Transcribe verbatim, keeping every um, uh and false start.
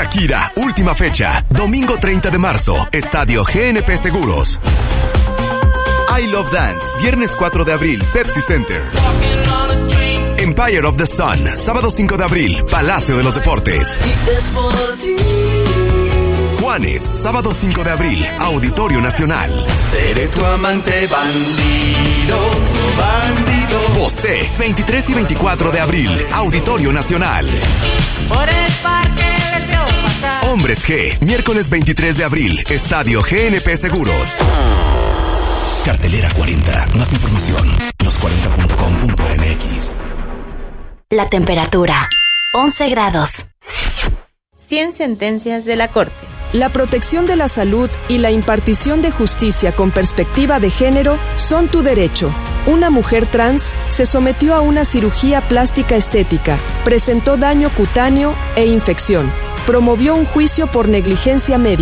Shakira, última fecha. Domingo treinta de marzo, Estadio G N P Seguros. I Love Dance, viernes cuatro de abril, Pepsi Center. Empire of the Sun, sábado cinco de abril, Palacio de los Deportes. Juanes, sábado cinco de abril, Auditorio Nacional. Seré tu amante bandido, bandido. Bosé, veintitrés y veinticuatro de abril, Auditorio Nacional. Por el parque les veo pasar. Hombres G, miércoles veintitrés de abril, Estadio G N P Seguros. Cartelera cuarenta, más información, los cuarenta punto com punto m x. La temperatura, once grados. cien sentencias de la Corte. La protección de la salud y la impartición de justicia con perspectiva de género son tu derecho. Una mujer trans se sometió a una cirugía plástica estética, presentó daño cutáneo e infección. Promovió un juicio por negligencia médica.